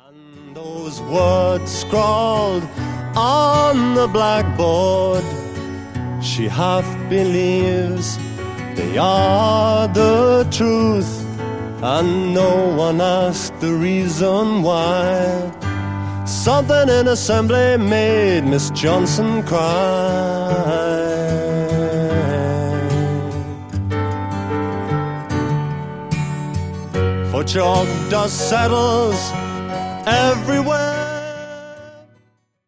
And those words scrawled on the blackboard, she half believes they are the truth, and no one asked the reason why. Something in assembly made Miss Johnson cry. For chalk dust settles everywhere.